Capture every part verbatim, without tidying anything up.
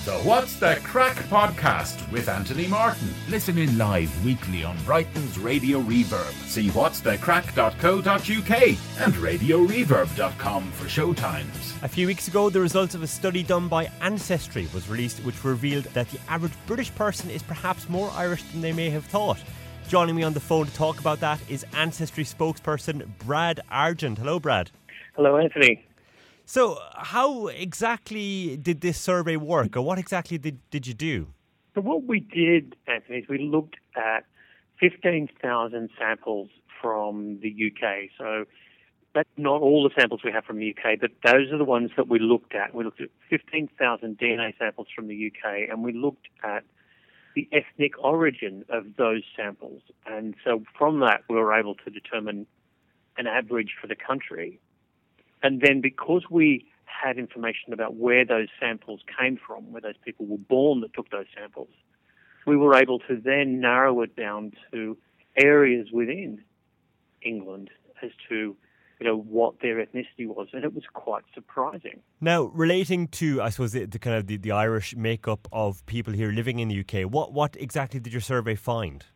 The What's the Crack podcast with Anthony Martin. Listen in live weekly on Brighton's Radio Reverb. See whats the crack dot co dot uk and radio reverb dot com for showtimes. A few weeks ago, the results of a study done by Ancestry was released, which revealed that the average British person is perhaps more Irish than they may have thought. Joining me on the phone to talk about that is Ancestry spokesperson Brad Argent. Hello, Brad. Hello, Anthony. So, how exactly did this survey work, or what exactly did, did you do? So what we did, Anthony, is we looked at fifteen thousand samples from the U K. So that's not all the samples we have from the U K, but those are the ones that we looked at. We looked at fifteen thousand D N A samples from the U K, and we looked at the ethnic origin of those samples. And so from that, we were able to determine an average for the country. And then because we had information about where those samples came from, where those people were born that took those samples, we were able to then narrow it down to areas within England as to, you know, what their ethnicity was, and it was quite surprising. Now, relating to, I suppose, the, the kind of the, the Irish makeup of people here living in the U K, what what exactly did your survey find?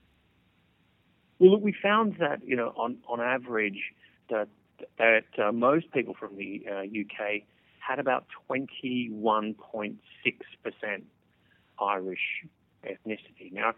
Well, look, we found that, you know, on on average, that that uh, most people from the uh, U K had about twenty-one point six percent Irish ethnicity. Now,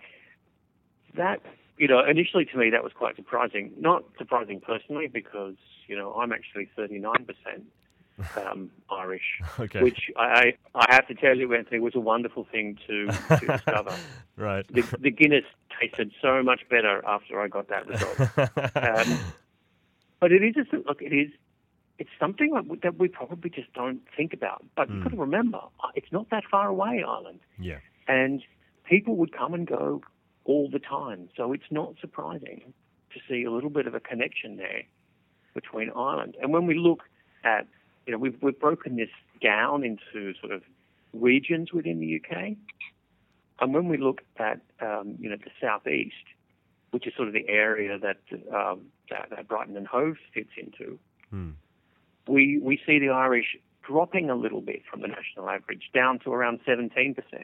that, you know, initially to me that was quite surprising. Not surprising personally because, you know, I'm actually thirty-nine percent um, Irish, okay. which I, I have to tell you, Anthony, was a wonderful thing to, to discover. Right. The, the Guinness tasted so much better after I got that result. Um, But it is, a, look, it is, it's something that we probably just don't think about. But mm. you've got to remember, it's not that far away, Ireland. Yeah. And people would come and go all the time. So it's not surprising to see a little bit of a connection there between Ireland. And when we look at, you know, we've, we've broken this down into sort of regions within the U K. And when we look at, um, you know, the southeast, which is sort of the area that, um, that, that Brighton and Hove fits into, hmm. we we see the Irish dropping a little bit from the national average down to around seventeen percent.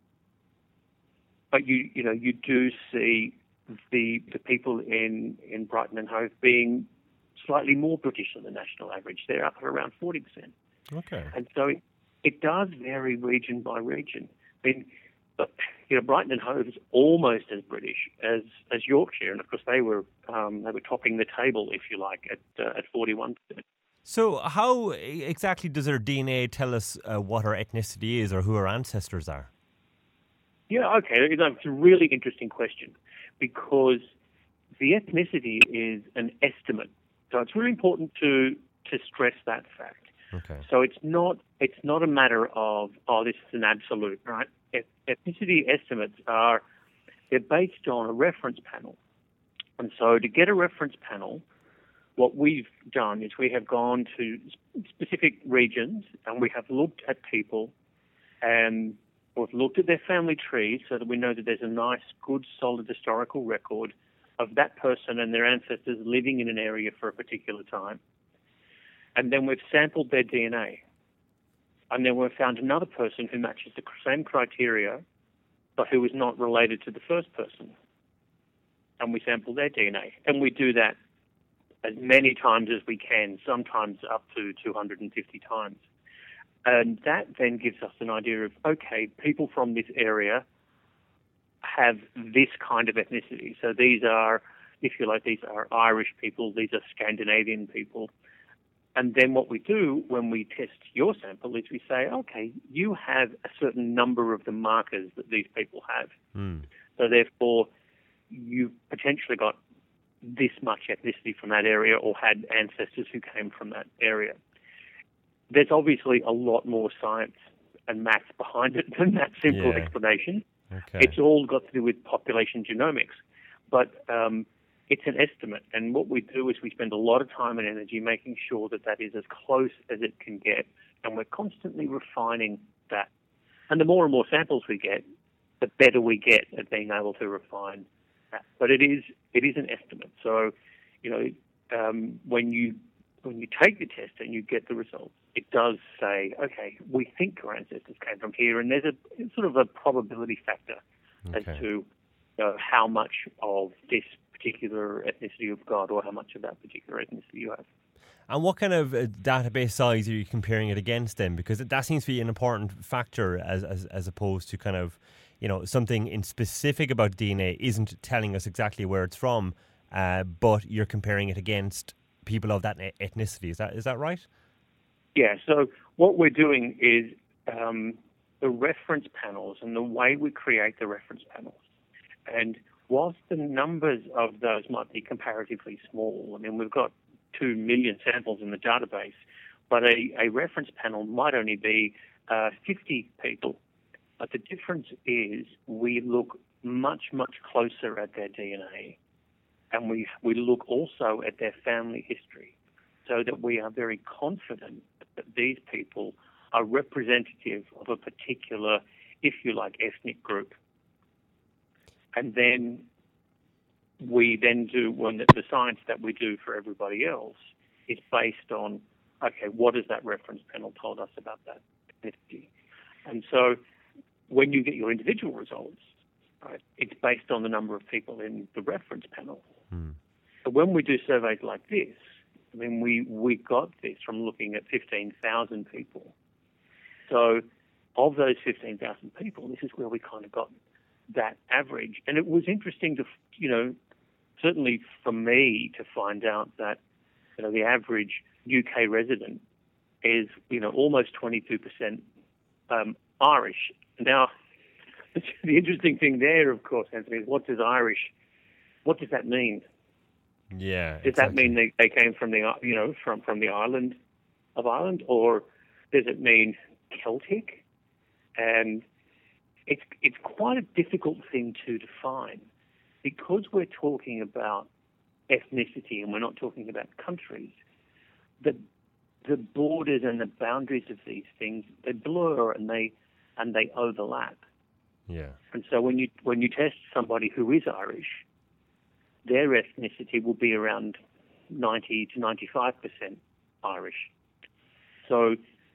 But you you know you do see the the people in, in Brighton and Hove being slightly more British than the national average. They're up at around forty percent. Okay. And so it, it does vary region by region. I mean, but, you know, Brighton and Hove is almost as British as, as Yorkshire, and of course they were um, they were topping the table, if you like, at uh, at forty-one percent. So, how exactly does our D N A tell us uh, what our ethnicity is or who our ancestors are? Yeah, okay, it's a really interesting question because the ethnicity is an estimate, so it's really important to to stress that fact. Okay. So it's not it's not a matter of, oh, this is an absolute, right? Ethnicity estimates are, they're based on a reference panel. And so to get a reference panel, what we've done is we have gone to specific regions and we have looked at people and we've looked at their family trees so that we know that there's a nice, good, solid historical record of that person and their ancestors living in an area for a particular time. And then we've sampled their D N A. And then we've found another person who matches the same criteria, but who is not related to the first person. And we sample their D N A. And we do that as many times as we can, sometimes up to two hundred fifty times. And that then gives us an idea of, okay, people from this area have this kind of ethnicity. So these are, if you like, these are Irish people, these are Scandinavian people. And then what we do when we test your sample is we say, okay, you have a certain number of the markers that these people have. Mm. So therefore, you've potentially got this much ethnicity from that area or had ancestors who came from that area. There's obviously a lot more science and maths behind it than that simple yeah. explanation. Okay. It's all got to do with population genomics. But um, it's an estimate, and what we do is we spend a lot of time and energy making sure that that is as close as it can get, and we're constantly refining that. And the more and more samples we get, the better we get at being able to refine that. But it is it is an estimate. So, you know, um, when you when you take the test and you get the results, it does say, okay, we think your ancestors came from here, and there's a sort of a probability factor okay. as to you know, how much of this particular ethnicity you've got, or how much of that particular ethnicity you have. And what kind of uh, database size are you comparing it against then? Because that seems to be an important factor as, as as opposed to kind of, you know, something in specific about D N A isn't telling us exactly where it's from, uh, but you're comparing it against people of that ethnicity. Is that is that right? Yeah, so what we're doing is um, the reference panels and the way we create the reference panels. And whilst the numbers of those might be comparatively small, I mean, we've got two million samples in the database, but a, a reference panel might only be uh, fifty people. But the difference is we look much, much closer at their D N A, and we, we look also at their family history, so that we are very confident that these people are representative of a particular, if you like, ethnic group. And then we then do, when the science that we do for everybody else is based on, okay, what has that reference panel told us about that ethnicity? And so when you get your individual results, right, it's based on the number of people in the reference panel. Hmm. So when we do surveys like this, I mean, we, we got this from looking at fifteen thousand people. So of those fifteen thousand people, this is where we kind of got that average. And it was interesting to, you know, certainly for me to find out that, you know, the average U K resident is, you know, almost twenty-two percent um, Irish. Now, the interesting thing there, of course, Anthony, is what does Irish, what does that mean? Yeah. Does exactly. that mean they, they came from the, you know, from, from the island of Ireland, or does it mean Celtic? And it's it's quite a difficult thing to define, because we're talking about ethnicity and we're not talking about countries. The the borders and the boundaries of these things, they blur and they and they overlap. Yeah. And so when you when you test somebody who is Irish, their ethnicity will be around ninety to ninety-five percent Irish. So,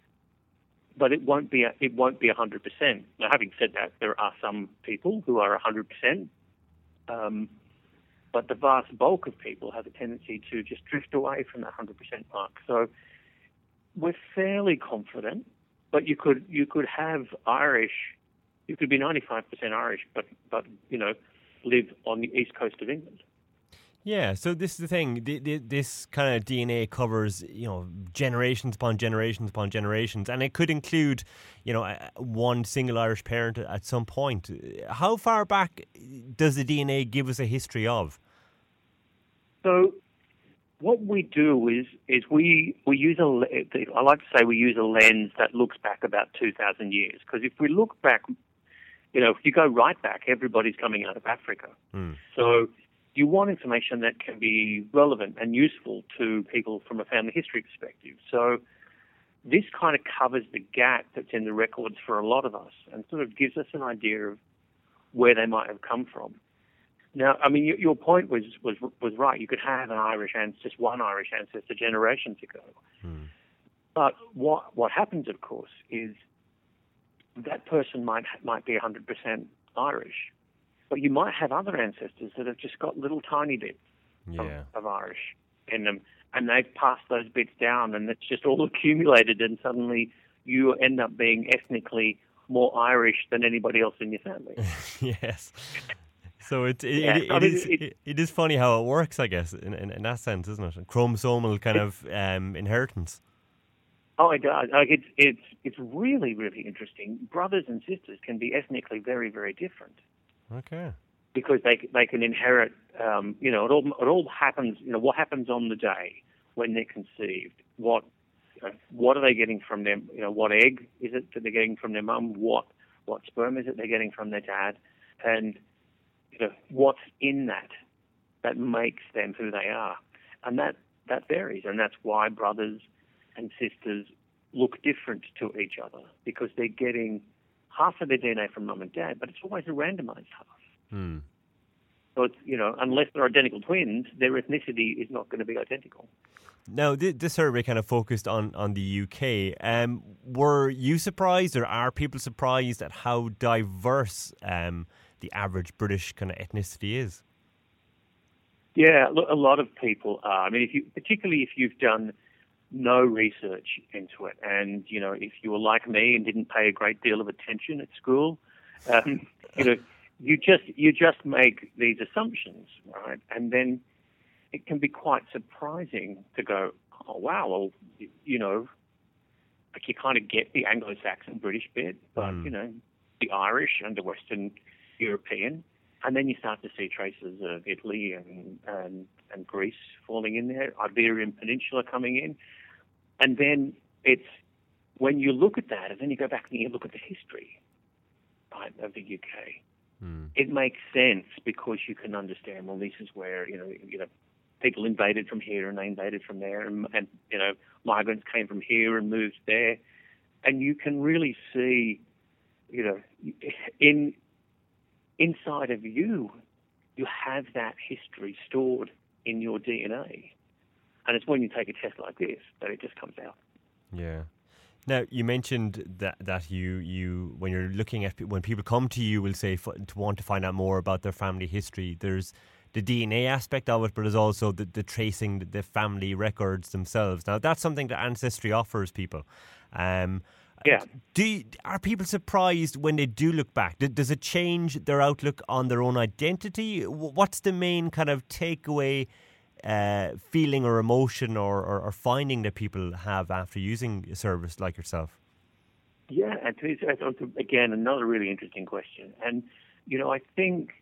but it won't be a, it won't be one hundred percent. Now, having said that, there are some people who are one hundred percent, um, but the vast bulk of people have a tendency to just drift away from that one hundred percent mark. So we're fairly confident, but you could you could have Irish, you could be ninety-five percent Irish, but but you know, live on the east coast of England. Yeah, so this is the thing. The, the, this kind of D N A covers, you know, generations upon generations upon generations, and it could include, you know, one single Irish parent at some point. How far back does the D N A give us a history of? So, what we do is is we we use a I like to say we use a lens that looks back about two thousand years, because if we look back, you know, if you go right back, everybody's coming out of Africa. Mm. So you want information that can be relevant and useful to people from a family history perspective. So this kind of covers the gap that's in the records for a lot of us and sort of gives us an idea of where they might have come from. Now, I mean, your point was was was right. You could have an Irish ancestor, just one Irish ancestor generations ago. Hmm. But what what happens, of course, is that person might might be one hundred percent Irish, but you might have other ancestors that have just got little tiny bits yeah. of, of Irish in them, and they've passed those bits down, and it's just all accumulated, and suddenly you end up being ethnically more Irish than anybody else in your family. Yes. So it it, yeah, it, it, I mean, is, it, it, it is funny how it works, I guess, in, in, in that sense, isn't it? Chromosomal kind of um, inheritance. Oh, it does. Like it's it's it's really really interesting. Brothers and sisters can be ethnically very very different. Okay. Because they they can inherit. Um, you know, it all it all happens. You know, what happens on the day when they're conceived? What you know, what are they getting from them? You know, what egg is it that they're getting from their mum? What what sperm is it they're getting from their dad? And you know, what's in that that makes them who they are, and that that varies, and that's why brothers and sisters look different to each other, because they're getting half of their D N A from mum and dad, but it's always a randomized half. Hmm. So it's, you know, unless they're identical twins, their ethnicity is not going to be identical. Now, th- this survey kind of focused on, on the U K. Um, were you surprised, or are people surprised at how diverse um, the average British kind of ethnicity is? Yeah, look, a lot of people are. I mean, if you, particularly if you've done no research into it, and you know, if you were like me and didn't pay a great deal of attention at school, um, you know, you just you just make these assumptions, right? And then it can be quite surprising to go, oh wow, well, you know, like you kind of get the Anglo-Saxon British bit, but mm. you know, the Irish and the Western European. And then you start to see traces of Italy and, and and Greece falling in there, Iberian Peninsula coming in. And then it's, when you look at that, and then you go back and you look at the history, right, of the U K, mm. it makes sense because you can understand, well, this is where, you know, you know, people invaded from here and they invaded from there, and, and you know, migrants came from here and moved there. And you can really see, you know, in... inside of you, you have that history stored in your D N A. And it's when you take a test like this that it just comes out. Yeah. Now, you mentioned that that you, you when you're looking at, when people come to you, will say f- to want to find out more about their family history, there's the D N A aspect of it, but there's also the, the tracing the, the family records themselves. Now, that's something that Ancestry offers people. Um Yeah. Do you, are people surprised when they do look back? Does it change their outlook on their own identity? What's the main kind of takeaway uh, feeling or emotion or, or, or finding that people have after using a service like yourself? Yeah, and it's, again, another really interesting question. And, you know, I think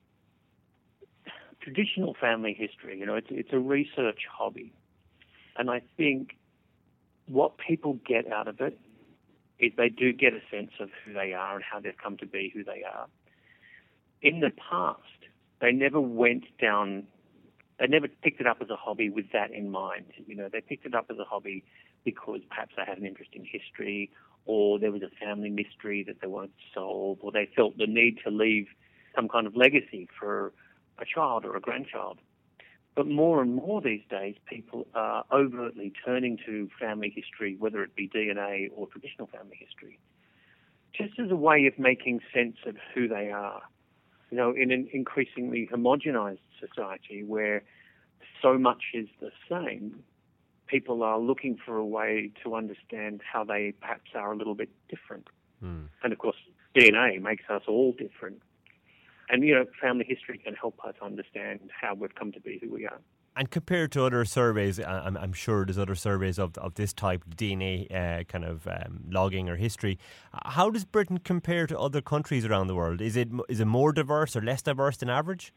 traditional family history, you know, it's, it's a research hobby. And I think what people get out of it is they do get a sense of who they are and how they've come to be who they are. In the past, they never went down, they never picked it up as a hobby with that in mind. You know, they picked it up as a hobby because perhaps they had an interesting history, or there was a family mystery that they wanted to solve, or they felt the need to leave some kind of legacy for a child or a grandchild. But more and more these days, people are overtly turning to family history, whether it be D N A or traditional family history, just as a way of making sense of who they are. You know, in an increasingly homogenized society where so much is the same, people are looking for a way to understand how they perhaps are a little bit different. Mm. And of course, D N A makes us all different. And, you know, family history can help us understand how we've come to be who we are. And compared to other surveys, I'm, I'm sure there's other surveys of of this type, D N A uh, kind of um, logging or history. How does Britain compare to other countries around the world? Is it is it more diverse or less diverse than average?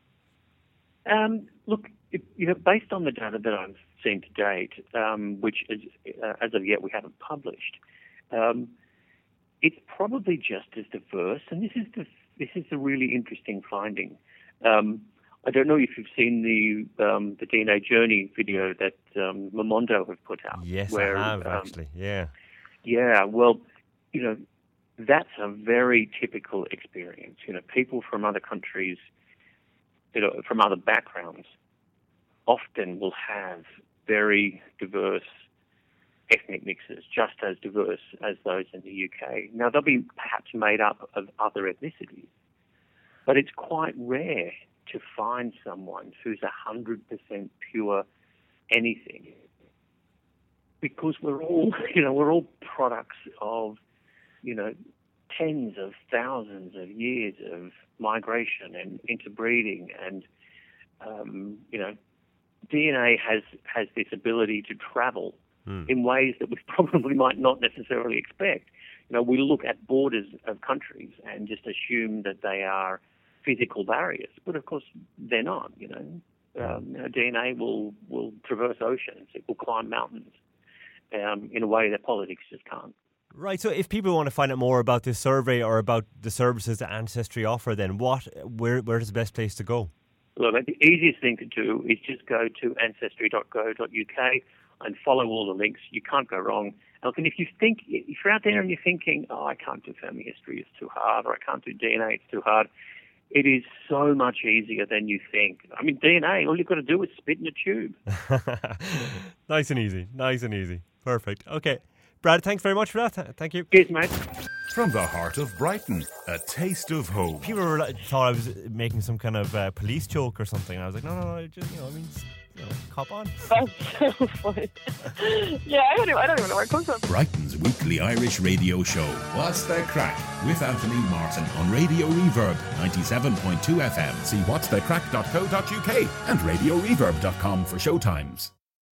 Um, look, it, you know, based on the data that I've seen to date, um, which is, uh, as of yet we haven't published, um, it's probably just as diverse. And this is the This is a really interesting finding. Um, I don't know if you've seen the um, the D N A Journey video that um, Momondo have put out. Yes, where, I have, um, actually, yeah. Yeah, well, you know, that's a very typical experience. You know, people from other countries, you know, from other backgrounds, often will have very diverse ethnic mixes, just as diverse as those in the U K. Now, they'll be perhaps made up of other ethnicities, but it's quite rare to find someone who's one hundred percent pure anything, because we're all, you know, we're all products of, you know, tens of thousands of years of migration and interbreeding, and, um, you know, D N A has, has this ability to travel in ways that we probably might not necessarily expect. You know, we look at borders of countries and just assume that they are physical barriers, but of course they're not. You know, um, you know D N A will will traverse oceans, it will climb mountains um, in a way that politics just can't. Right. So, if people want to find out more about this survey or about the services that Ancestry offer, then what, where, where is the best place to go? Look, the easiest thing to do is just go to ancestry dot co dot U K. and follow all the links. You can't go wrong. And if you think, if you're out there and you're thinking, oh, I can't do family history, it's too hard, or I can't do D N A, it's too hard, It is so much easier than you think. I mean, D N A, all you've got to do is spit in a tube. Nice and easy. Nice and easy. Perfect. Okay. Brad, thanks very much for that. Thank you. Cheers, mate. From the heart of Brighton, a taste of home. People were like, thought I was making some kind of uh, police joke or something. I was like, no, no, no, just, you know, I mean, you know, cop on. That's so funny. Yeah, I don't, even, I don't even know where it comes from. Brighton's weekly Irish radio show. What's the Crack? With Anthony Martin on Radio Reverb ninety-seven point two F M. See what's the crack dot co dot U K and radio reverb dot com for showtimes.